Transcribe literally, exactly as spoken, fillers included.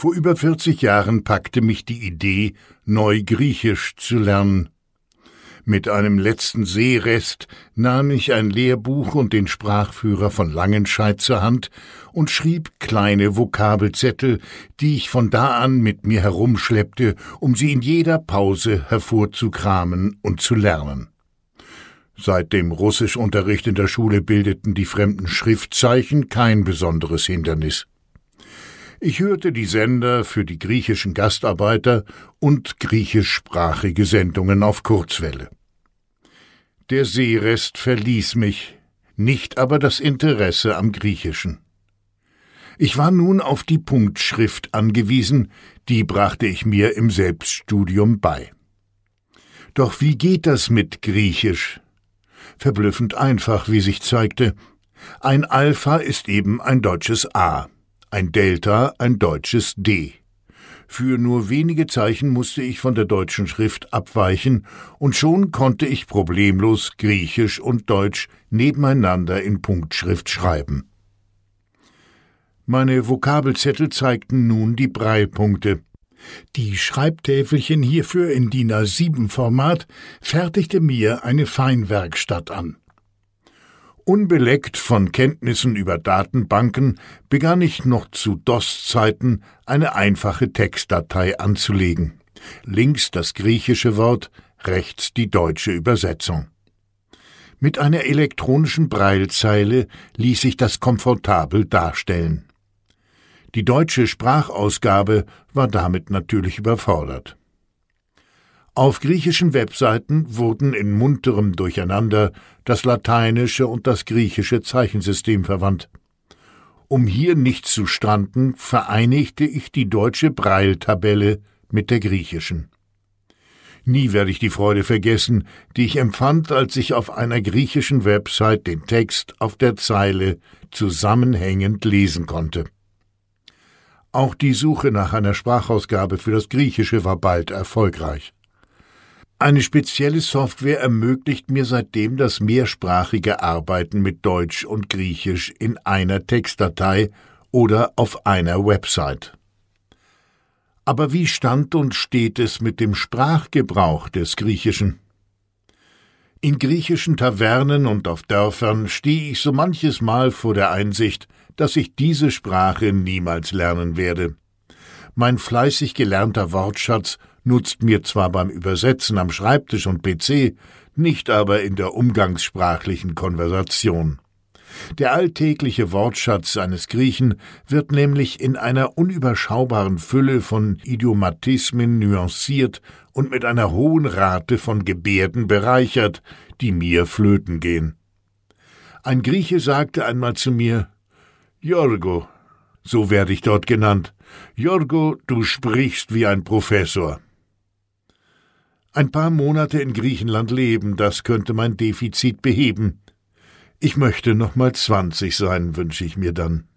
Vor über vierzig Jahren packte mich die Idee, Neugriechisch zu lernen. Mit einem letzten Seerest nahm ich ein Lehrbuch und den Sprachführer von Langenscheidt zur Hand und schrieb kleine Vokabelzettel, die ich von da an mit mir herumschleppte, um sie in jeder Pause hervorzukramen und zu lernen. Seit dem Russischunterricht in der Schule bildeten die fremden Schriftzeichen kein besonderes Hindernis. Ich hörte die Sender für die griechischen Gastarbeiter und griechischsprachige Sendungen auf Kurzwelle. Der Seerest verließ mich, nicht aber das Interesse am Griechischen. Ich war nun auf die Punktschrift angewiesen, die brachte ich mir im Selbststudium bei. Doch wie geht das mit Griechisch? Verblüffend einfach, wie sich zeigte. Ein Alpha ist eben ein deutsches A. Ein Delta, ein deutsches D. Für nur wenige Zeichen musste ich von der deutschen Schrift abweichen, und schon konnte ich problemlos Griechisch und Deutsch nebeneinander in Punktschrift schreiben. Meine Vokabelzettel zeigten nun die Braillepunkte. Die Schreibtäfelchen hierfür in D I N A sieben Format fertigte mir eine Feinwerkstatt an. Unbeleckt von Kenntnissen über Datenbanken begann ich noch zu DOS-Zeiten eine einfache Textdatei anzulegen. Links das griechische Wort, rechts die deutsche Übersetzung. Mit einer elektronischen Braillezeile ließ sich das komfortabel darstellen. Die deutsche Sprachausgabe war damit natürlich überfordert. Auf griechischen Webseiten wurden in munterem Durcheinander das lateinische und das griechische Zeichensystem verwandt. Um hier nicht zu stranden, vereinigte ich die deutsche Braille-Tabelle mit der griechischen. Nie werde ich die Freude vergessen, die ich empfand, als ich auf einer griechischen Website den Text auf der Zeile zusammenhängend lesen konnte. Auch die Suche nach einer Sprachausgabe für das Griechische war bald erfolgreich. Eine spezielle Software ermöglicht mir seitdem das mehrsprachige Arbeiten mit Deutsch und Griechisch in einer Textdatei oder auf einer Website. Aber wie stand und steht es mit dem Sprachgebrauch des Griechischen? In griechischen Tavernen und auf Dörfern stehe ich so manches Mal vor der Einsicht, dass ich diese Sprache niemals lernen werde. Mein fleißig gelernter Wortschatz nutzt mir zwar beim Übersetzen am Schreibtisch und P C, nicht aber in der umgangssprachlichen Konversation. Der alltägliche Wortschatz eines Griechen wird nämlich in einer unüberschaubaren Fülle von Idiomatismen nuanciert und mit einer hohen Rate von Gebärden bereichert, die mir flöten gehen. Ein Grieche sagte einmal zu mir: »Jorgo«, so werde ich dort genannt, »Jorgo, du sprichst wie ein Professor.« Ein paar Monate in Griechenland leben, das könnte mein Defizit beheben. Ich möchte noch mal zwanzig sein, wünsche ich mir dann.